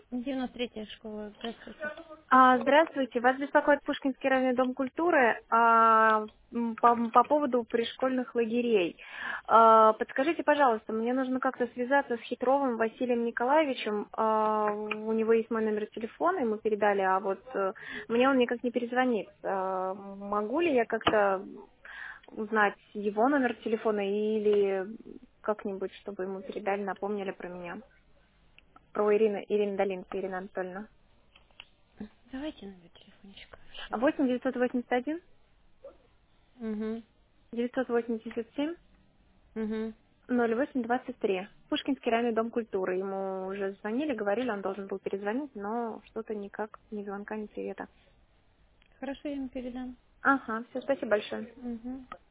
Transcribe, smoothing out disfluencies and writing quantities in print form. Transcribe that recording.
93-я школа. Здравствуйте. Здравствуйте, вас беспокоит Пушкинский районный дом культуры по поводу пришкольных лагерей. Подскажите, пожалуйста, мне нужно как-то связаться с Хитровым Василием Николаевичем. У него есть мой номер телефона, ему передали, а вот мне он никак не перезвонит. Могу ли я как-то узнать его номер телефона или как-нибудь, чтобы ему передали, напомнили про меня? Про Ирину Долинскую, Ирина Анатольевна. Давайте номер телефончика. Сейчас. 8 981 Угу. 987 Угу. 0823. Пушкинский районный дом культуры. Ему уже звонили, говорили, он должен был перезвонить, но что-то никак, ни звонка, ни привета. Хорошо, я ему передам. Ага, все, спасибо большое. Угу.